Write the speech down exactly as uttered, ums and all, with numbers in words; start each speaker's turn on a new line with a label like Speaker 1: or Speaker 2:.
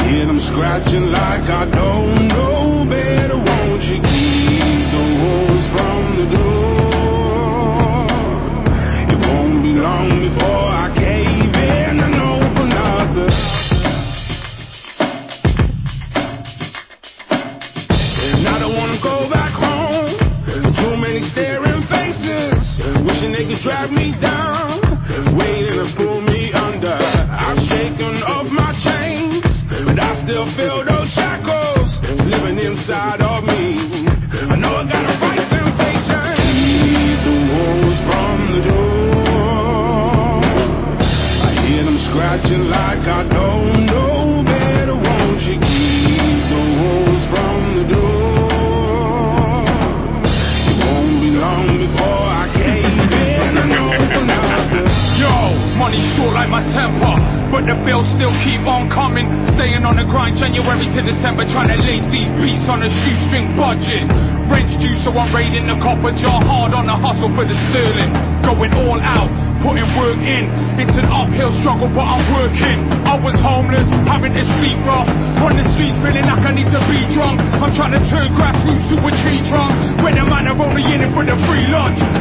Speaker 1: hear them scratching like I don't know better. Won't you keep the wolves from the door? It won't be long before I cave in and open up the... And I don't wanna go back home. Too many staring faces, wishing they could drag me down, waiting to pull me under. I've shaken off my chains, but I still feel those shackles living inside of me. I know I got a right temptation. Keep the wolves from the door. I hear them scratching like I don't know better. Won't you keep the wolves from the door? It won't be long before I cave in and open up the...
Speaker 2: Yo, money short like my temper, but the bills still keep on coming. Staying on the grind January to December, trying to lace these beats on a shoestring budget. Rent's due, so I'm raiding the copper jar, hard on the hustle for the sterling. Going all out, putting work in. It's an uphill struggle, but I'm working. I was homeless, having to sleep rough, on the streets feeling like I need to be drunk. I'm trying to turn grassroots to a tree trunk, where the man are only in it for the free lunch.